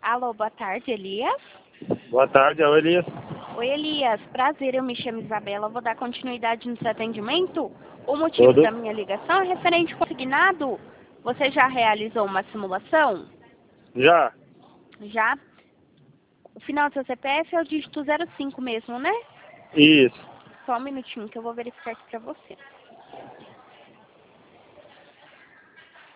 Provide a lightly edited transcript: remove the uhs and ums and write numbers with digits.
Alô, boa tarde, Elias. Boa tarde, é o Elias. Oi, Elias. Prazer, eu me chamo Isabela. Vou dar continuidade no seu atendimento. O motivo da minha ligação é referente ao consignado. Você já realizou uma simulação? Já? Já? O final do seu CPF é o dígito 05 mesmo, né? Isso. Só um minutinho que eu vou verificar aqui pra você.